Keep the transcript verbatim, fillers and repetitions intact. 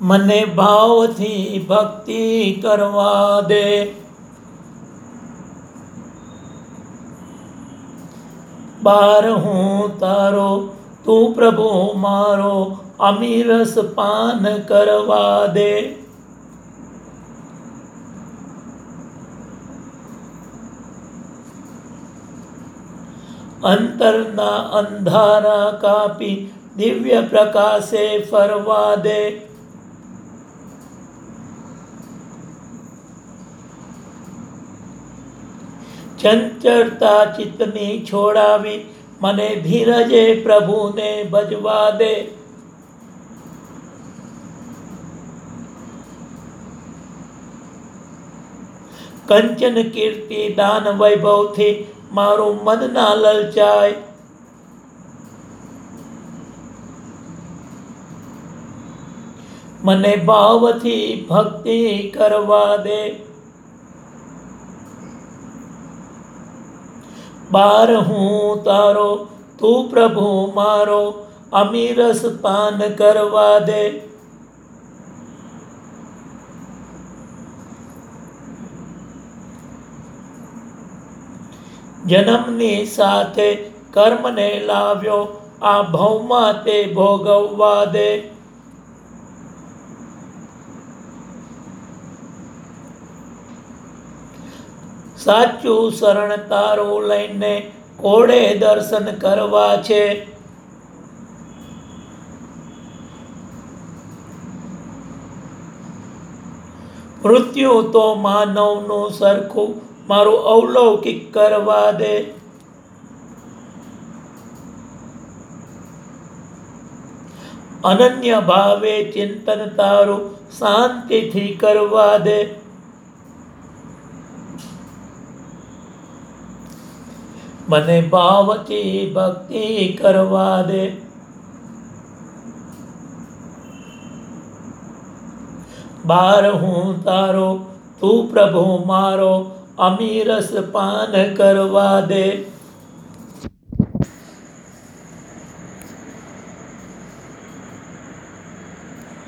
મને ભાવથી ભક્તિ કરવા દે. બાર હું તારો તું પ્રભુ મારો અમીરસ પાન કરવા દે. અંતરના અંધારા કાપી દિવ્ય પ્રકાશે ફરવા દે. ચંચળતા ચિત્તની છોડાવી મને ધીરજે પ્રભુને ભજવા દે. કંચન કીર્તિ દાન વૈભવથી મારું મન ના લલચાય. મને ભાવથી ભક્તિ કરવા દે. બાર હું તારો તું પ્રભુ મારો અમીરસ પાન કરવા દે. જન્મની સાથે કર્મને લાવ્યો આ ભવમાં તે ભોગવવા દે. સાચું શરણ તારું લઈને કોડે દર્શન કરવા છે. મૃત્યુ તો માનવનું સરખું મારું અવલૌકિક કરવા દે. અનન્ય ભાવે ચિંતન તારું શાંતિથી કરવા દે. મને ભાવથી ભક્તિ કરવા દે. બાર હું તારો તું પ્રભુ મારો અમીરસ પાન કરવા દે.